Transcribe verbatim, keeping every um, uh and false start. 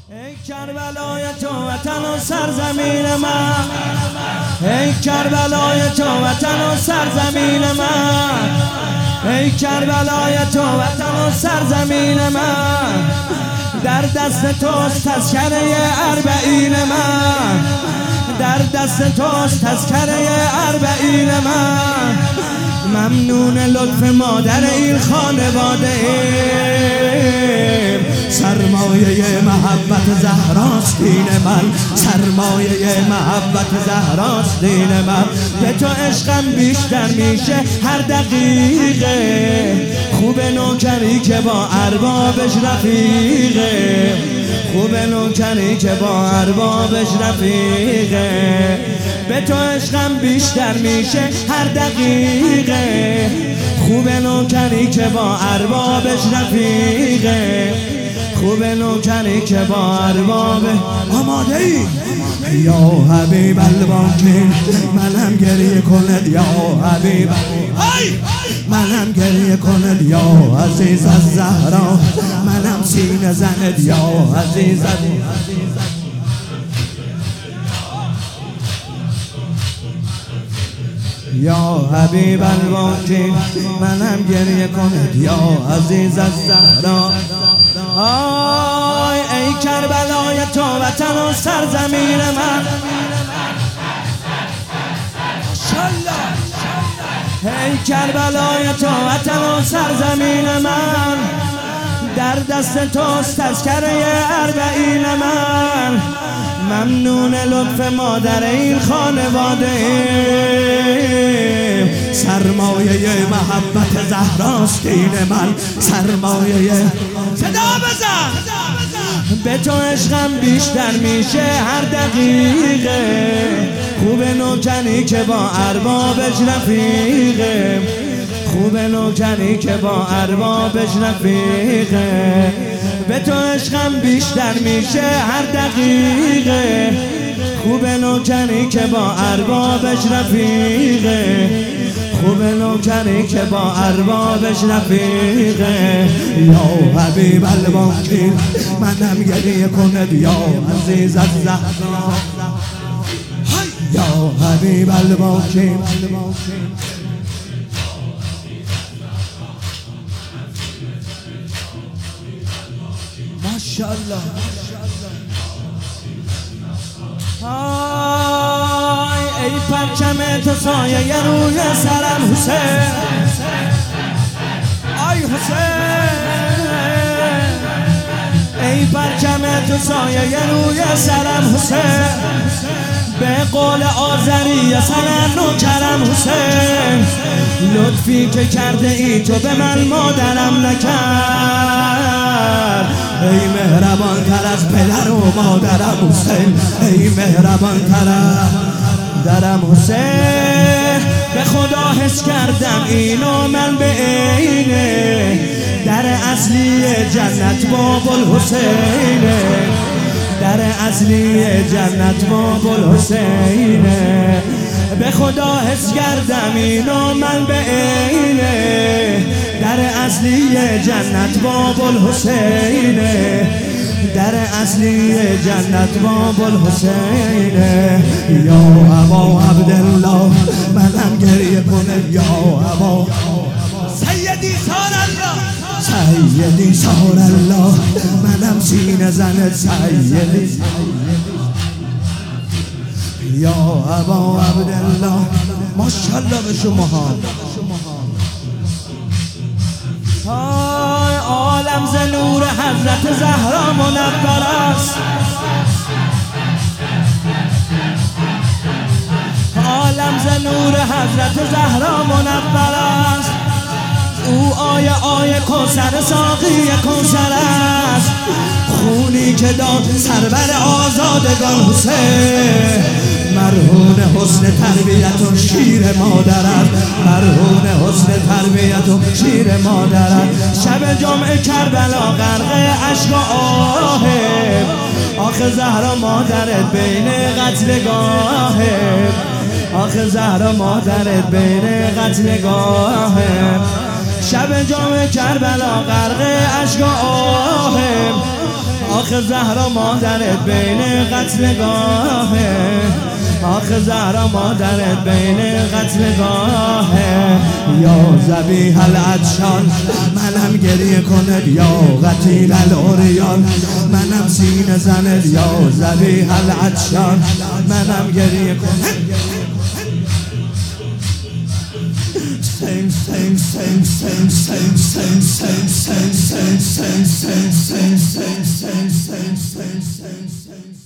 ای کربلای تو وطن و سرزمین من، ای کربلای تو وطن و سرزمین من، ای کربلای تو وطن و سرزمین من. در دست توست تذکره اربعین من، در دست توست تذکره اربعین من. ممنون لطف مادر این خانواده، سرمایه محبت زهراست دین من، سرمایه محبت زهراست دین من. به تو عشقم بیشتر میشه هر دقیقه، خوب نوکری که با اربابش رفیقه، خوب نوکری که با اربابش رفیقه. به تو عشقم بیشتر میشه هر دقیقه، خوب نوکری که با اربابش رفیقه، خوب نوکری که با ارباب. آماده ای؟ یا حبیب الباکین منم گریه کند، یا حبیب منم گریه کند، یا عزیز از زهرا منم سینه زند، یا عزیز از یا حبیب الباکین منم گریه کند، یا عزیز از زهرا. آی ای کربلای تو وطن و سرزمین من، ای کربلای تو وطن و سرزمین من. در دست توست تذکره اربعین من. ممنون لطف مادر این خانواده، سرمایه محبت زهراست دین من، سرمایه. صدا بزن. به تو عشقم بیشتر میشه هر دقیقه، خوب نوکری که با اربابش رفیقه، خوب نوکری که با اربابش رفیقه. به تو عشقم بیشتر میشه هر دقیقه، خوب نوکری که با اربابش رفیقه، خوب نوکری که با اربابش رفیقه. یا حبیب الباکین منم گریه کند، یا عزیز از زهرا، یا حبیب الباکین. ماشاءالله. آی ای پرچم تو سایه روی سرم حسین، آی حسین. ای پرچم تو سایه روی سرم حسین، به قول آذری سنن و کرم حسین. لطفی که کرده ای تو به من مادرم نکرد، ای مهربان تر از پدر و مادرم حسین، ای مهربان تر از درم حسین. به خدا حس کردم اینو من به عینه، در اصلی جنت باب الحسینه، در اصلی جنت باب الحسینه. به خدا حس کردم اینو من به عینه، در اصلی جنت باب الحسینه، در اصلی جنت باب الحسینه. یا ابا عبدالله منم گریه کنم، یا ابا سیدی سار الله، سیدی سار الله منم سینه زند، سیدی. یا ابا عبدالله ماشاءالله به شما ها. عالم ز نور حضرت زهرا منور است، عالم ز نور حضرت زهرا منور است. او آیه آیه کوثر ساقی کوثر است، خونی که داد سرور آزادگان حسین. مرهون حسن تربیت و شیر مادرت، مرهون حسن تربیت و شیر مادرت. شب جمعه کربلا غرق اشک و آه، آخه زهرا مادرت بین قتلگاهه، آخه زهرا مادرت بین قتلگاهه. شب جمعه کربلا غرق اشک و آه، آخه زهرا مادرت بین قتلگاهه، آخه زهرا مادرت بین قتلگاهه. یا ذبیح العطشان منم گریه کند، یا قتیل العریان منم سینه زند، یا ذبیح العطشان منم گریه کند. Same, same, same, same, same, same, same, same, same, same, same, same, same, same, same, same, same, same.